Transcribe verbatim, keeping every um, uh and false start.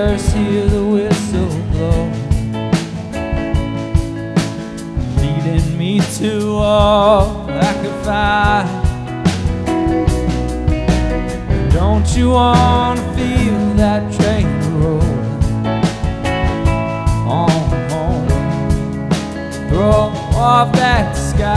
first hear the whistle blow, leading me to all I could find. Don't you wanna feel that train